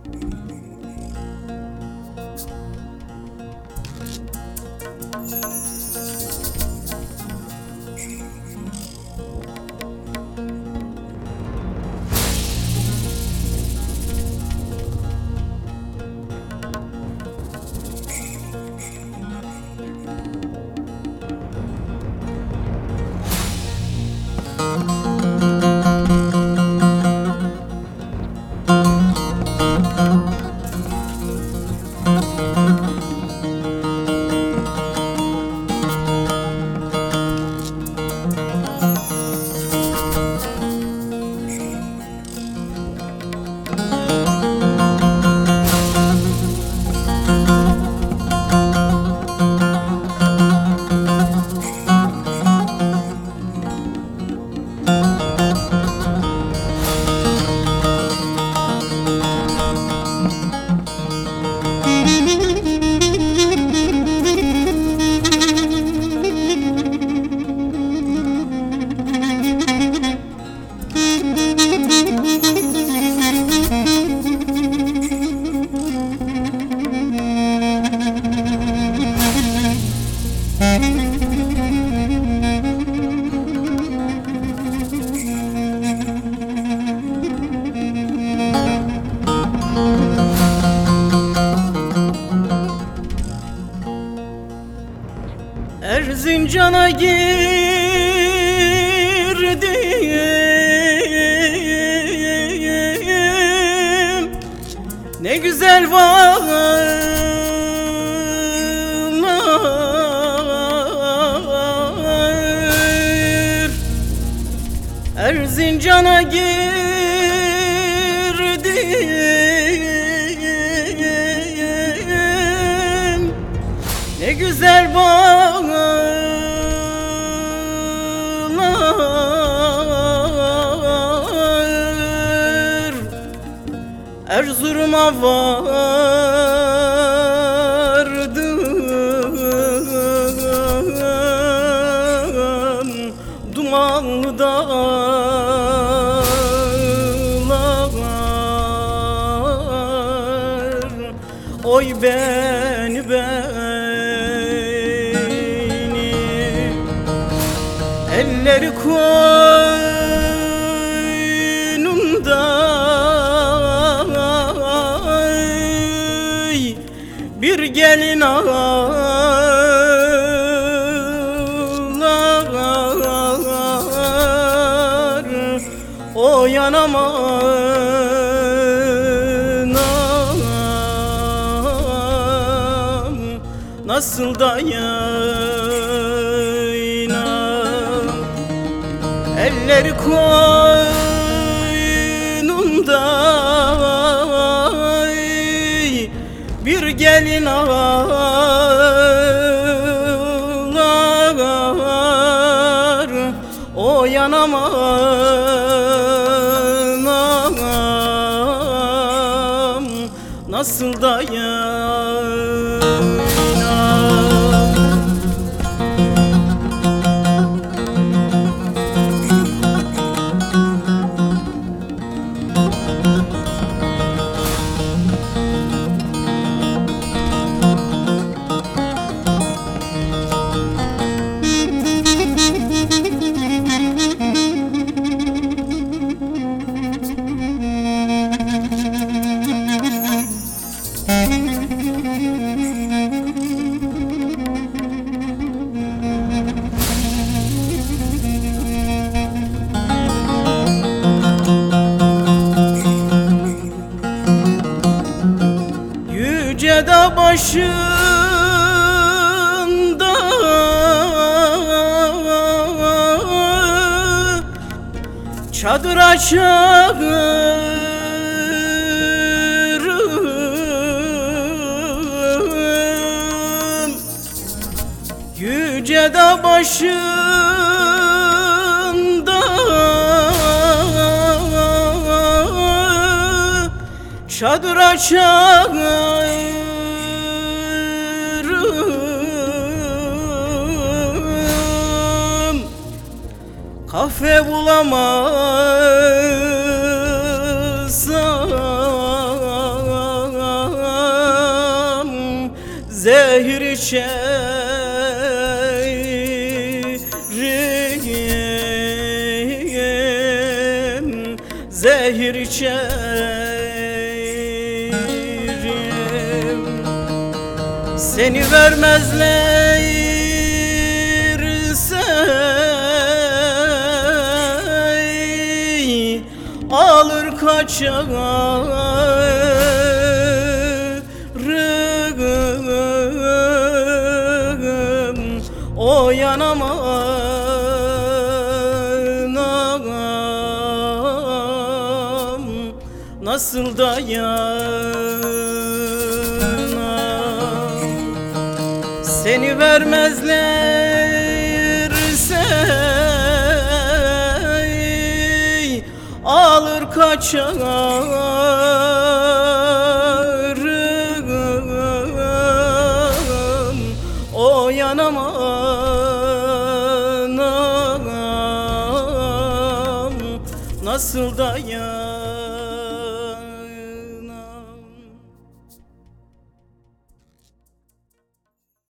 Erzincan'a girdim, ne güzel var. Erzincan'a girdim, ne güzel bağlar. Erzurum'a vardım, dumanlı dağlar. Oy beni elleri koynunda bir gelin ağlar. O yanamam, nasıl dayanam. Elleri koynunda bir gelin ağlar. O yanamam, nasıl dayanam. Yüce dağ başında çadır açarım. Yüce dağ başında çadır açarım. Kahve bulamazsam zehir içerim, zehir içerim. Seni vermezlerse alır kaçarım, o yanamam, nasıl dayanam. Seni vermezlerse alır kaçarım, o yanamam, nasıl dayanam.